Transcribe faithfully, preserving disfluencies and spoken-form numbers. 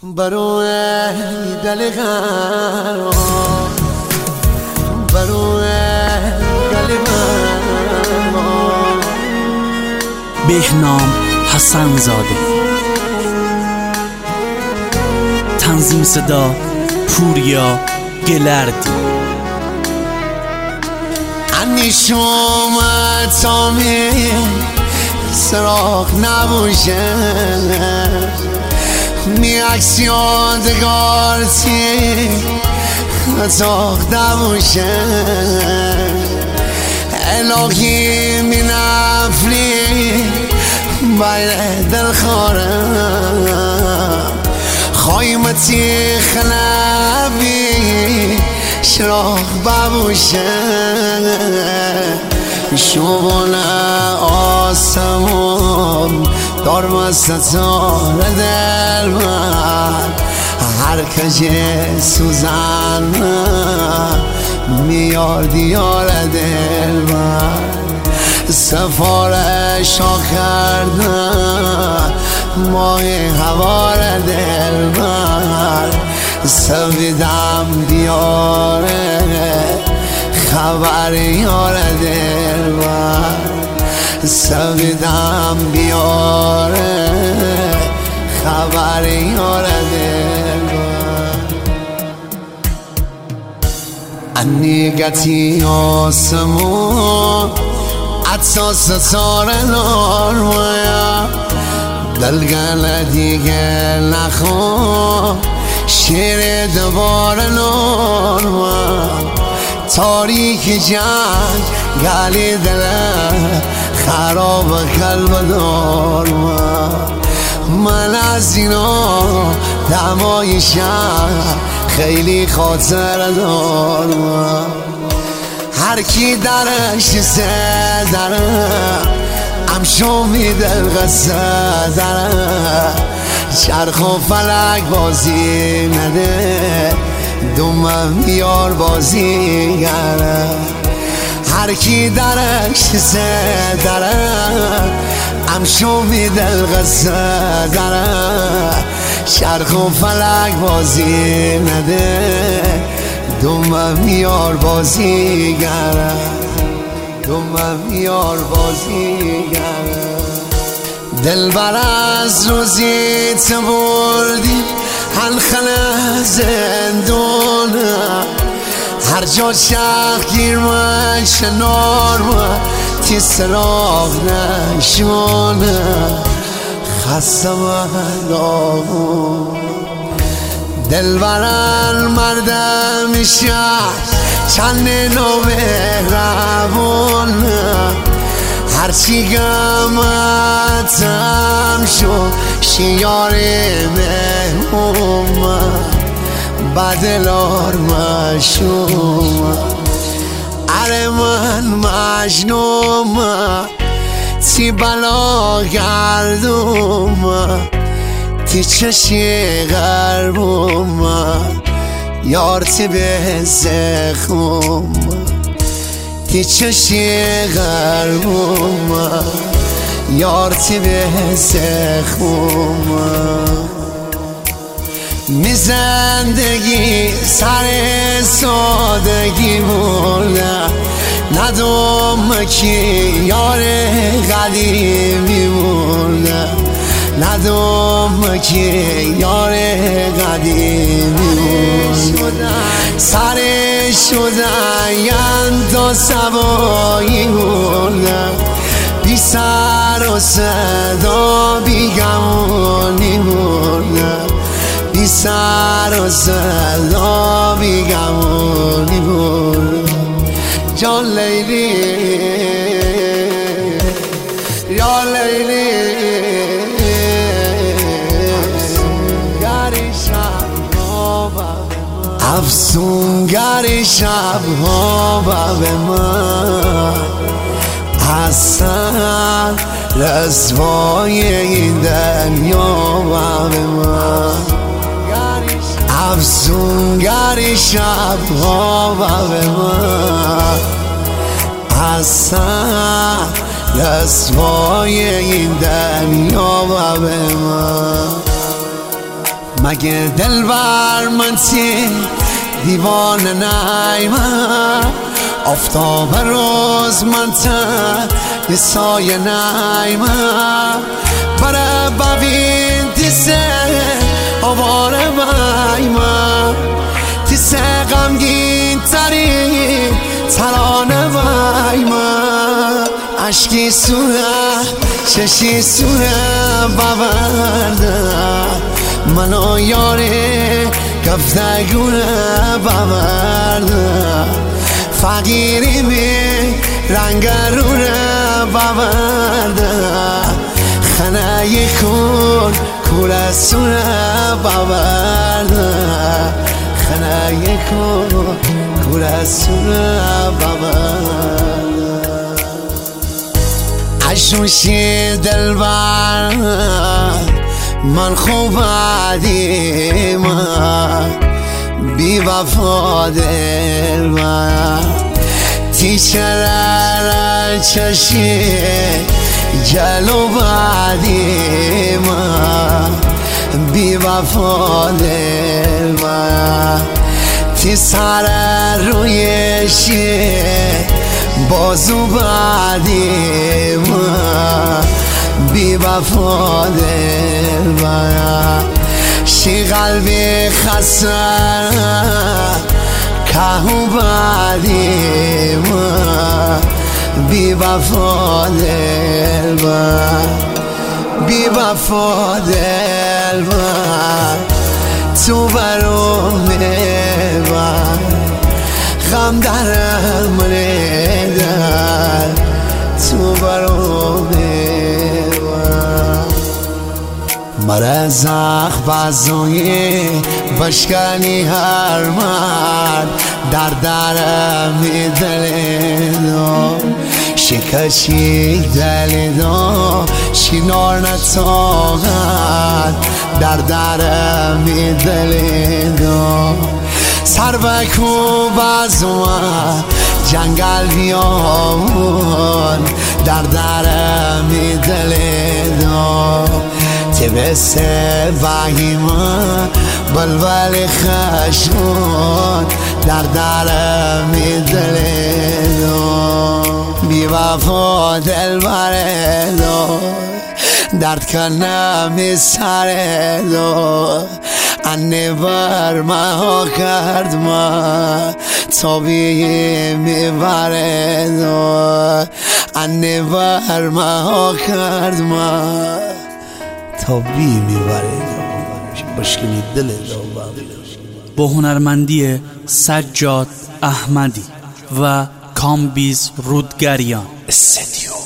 بروی دل قرار بروی دل قرار بهنام حسن زاده. تنظیم صدا پوریا گلردی. انیش اومد تا می سراغ نبوشه می عکس یادگار تی اتاق نبوشه الهی می نفلی باید دل خارم خایمتی خلبی شراغ ببوشه شبان آسمون دار مستار دل من هر کج سوزن میار دیار دل من سفارش ها کردن ماه هوار دل من سویدم دیاره خبر یار دل من سویدم بیاره خبر یار دل من انیگتی آسمون عطا ستاره نارمایا دلگل دیگه نخون شیر دوباره نارمایا تاریک جنگ گلی دله خراب قلب دار من از اینا دمای شهر خیلی خاطر دار هر کی درش سه داره امشو میده قصه داره چرخ و فلک بازی نده دومم یار بازی گره هر کی درش سه داره امشو میده قصه داره چرخ و فلک بازی نده دومم یار بازی گره دومم یار بازی گره دلبر از روزی تو بردی هنخل زندونه هر جا شخ گیر من شنار من تی سراغ نشونه خسته من داغون دلبرن مردم شهر چند نو مهربون هرچی گمتم شد شیار مهموم بدلار مشوم اره من مجنوم تی بلا گردوم تی چشی غربوم یار تی به زخوم تی چشی غربوم یار تی به زخوم می زندگی سر سادگی برده ندوم کی یار قدیمی برده ندوم کی یار قدیمی برده سر شدن یند سوایی برده بی سر و صدا بی گمانی برده بی سر و صدا بی گمانی برده جان لیلی یا لیلی افسونگر شب ها افسونگر شب ها به من حسن رسوای این دنیا به من افسونگر شب ها به من حسن رسوای این دنیا به من مگه دلبر من تی دیوانه نیمه آفتاب روز من تا سایه نیمه برای ببین تیسه آواره بایمه تیسه غمگین تری ترانه بایمه عشقی سوره چشی سوره ببرده منو یاره گفتگونه ببرده فقیری می رنگ رونه ببرده خنه کن کورسونه ببرده خنه کن کورسونه ببرده عشوشی دلبر من خوب عدیمه بی وفا دلبر تیچره چشی جلو بعدیمه بی وفا دلبر تی سر رویشی بازو بعدیمه بی وفا دلبر شی قلبی خسته کهو بعدیمه بی وفا دلبر بی وفا دلبر تو برام میبر غم درم ریدر تو برام میبر مرا زخ بازوی بشکنی هر مرد در درم دلیدو شکشی دلیدو شینار نتاقد در درم دلیدو سر بکو بازوان جنگل بیامون در درم دلیدو تبسه بایما بلبل خشون در درم دلیدو بی وفا دلبر دو درد کنم سر دو انه بر ما کرد ما طبیعی میبره دو انه بر ما کرد ما طبیعی میبره دو بشکنی دل دو با هنرمندی سجاد احمدی و کامبیز رودگریان استدیو.